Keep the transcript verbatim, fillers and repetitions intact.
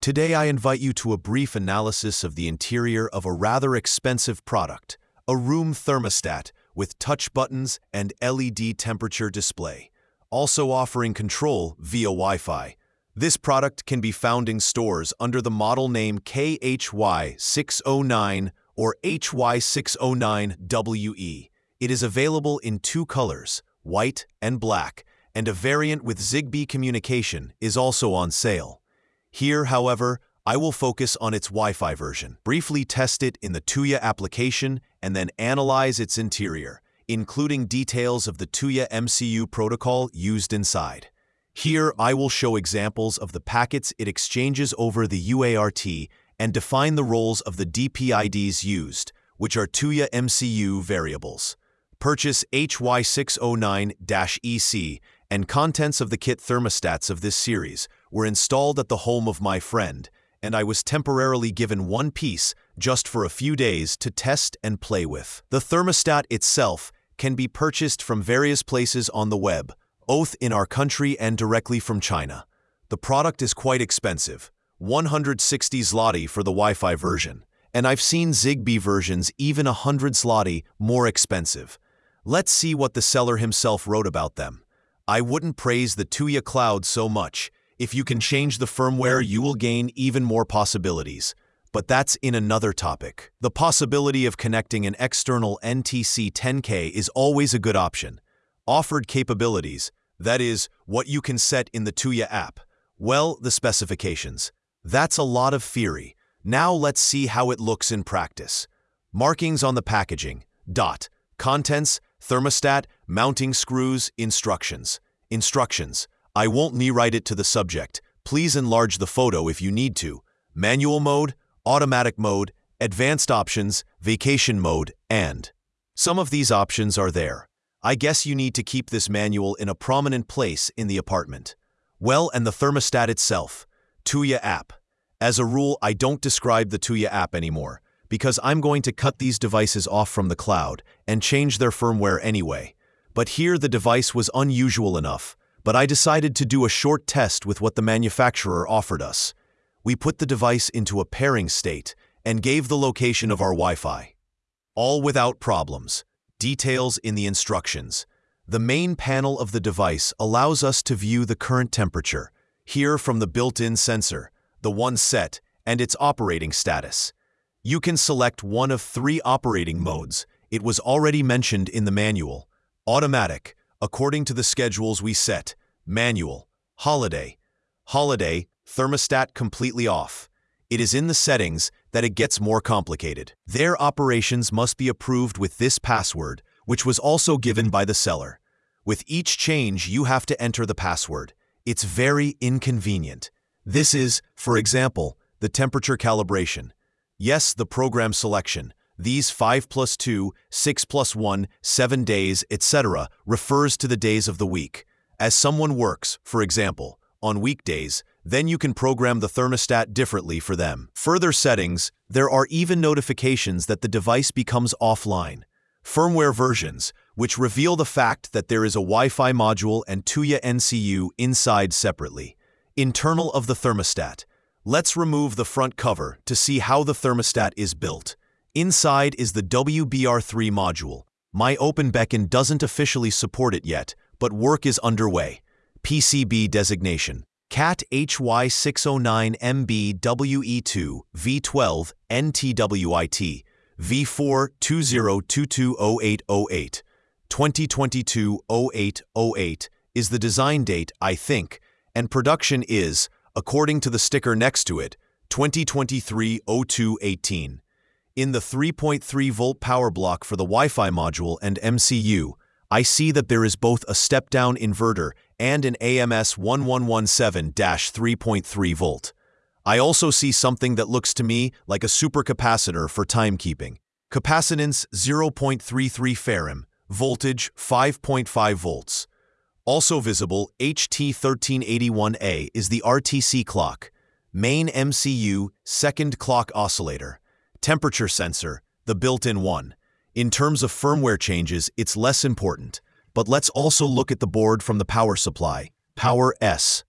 Today I invite you to a brief analysis of the interior of a rather expensive product, a room thermostat with touch buttons and L E D temperature display, also offering control via Wi-Fi. This product can be found in stores under the model name K H Y six oh nine or H Y six oh nine W E. It is available in two colors, white and black, and a variant with Zigbee communication is also on sale. Here, however, I will focus on its Wi-Fi version, briefly test it in the Tuya application, and then analyze its interior, including details of the Tuya M C U protocol used inside. Here, I will show examples of the packets it exchanges over the U A R T and define the roles of the D P I Ds used, which are Tuya M C U variables. Purchase H Y six oh nine E C and contents of the kit thermostats of this series were installed at the home of my friend, and I was temporarily given one piece just for a few days to test and play with. The thermostat itself can be purchased from various places on the web, both in our country and directly from China. The product is quite expensive, one hundred sixty zloty for the Wi-Fi version, and I've seen Zigbee versions even one hundred zloty more expensive. Let's see what the seller himself wrote about them. I wouldn't praise the Tuya Cloud so much. If you can change the firmware, you will gain even more possibilities. But that's in another topic. The possibility of connecting an external N T C ten K is always a good option. Offered capabilities, that is, what you can set in the Tuya app. Well, the specifications. That's a lot of theory. Now let's see how it looks in practice. Markings on the packaging. Dot. Contents, thermostat, mounting screws, instructions. Instructions. I won't rewrite it to the subject. Please enlarge the photo if you need to. Manual mode, automatic mode, advanced options, vacation mode, and some of these options are there. I guess you need to keep this manual in a prominent place in the apartment. Well, and the thermostat itself. Tuya app. As a rule, I don't describe the Tuya app anymore, because I'm going to cut these devices off from the cloud and change their firmware anyway. But here the device was unusual enough, but I decided to do a short test with what the manufacturer offered us. We put the device into a pairing state and gave the location of our Wi-Fi. All without problems. Details in the instructions. The main panel of the device allows us to view the current temperature, here from the built-in sensor, the one set, and its operating status. You can select one of three operating modes. It was already mentioned in the manual. Automatic, according to the schedules we set. Manual. Holiday. Holiday, thermostat completely off. It is in the settings that it gets more complicated. Their operations must be approved with this password, which was also given by the seller. With each change, you have to enter the password. It's very inconvenient. This is, for example, the temperature calibration. Yes, the program selection. These five plus two, six plus one, seven days, et cetera refers to the days of the week. As someone works, for example, on weekdays, then you can program the thermostat differently for them. Further settings, there are even notifications that the device becomes offline. Firmware versions, which reveal the fact that there is a Wi-Fi module and Tuya M C U inside separately. Internal of the thermostat. Let's remove the front cover to see how the thermostat is built. Inside is the W B R three module. My OpenBeacon doesn't officially support it yet, but work is underway. P C B designation. C A T H Y six oh nine M B W E two V twelve N T W I T V four two zero two two zero eight zero eight. twenty twenty-two oh eight oh eight is the design date, I think, and production is, according to the sticker next to it, twenty twenty-three oh two eighteen. In the three point three volt power block for the Wi-Fi module and M C U, I see that there is both a step-down inverter and an A M S eleven seventeen dash three point three volt. I also see something that looks to me like a supercapacitor for timekeeping. Capacitance zero point three three farad, voltage five point five volts. Also visible, H T thirteen eighty-one A is the R T C clock. Main M C U, second clock oscillator. Temperature sensor, the built-in one. In terms of firmware changes, it's less important. But let's also look at the board from the power supply. Power S.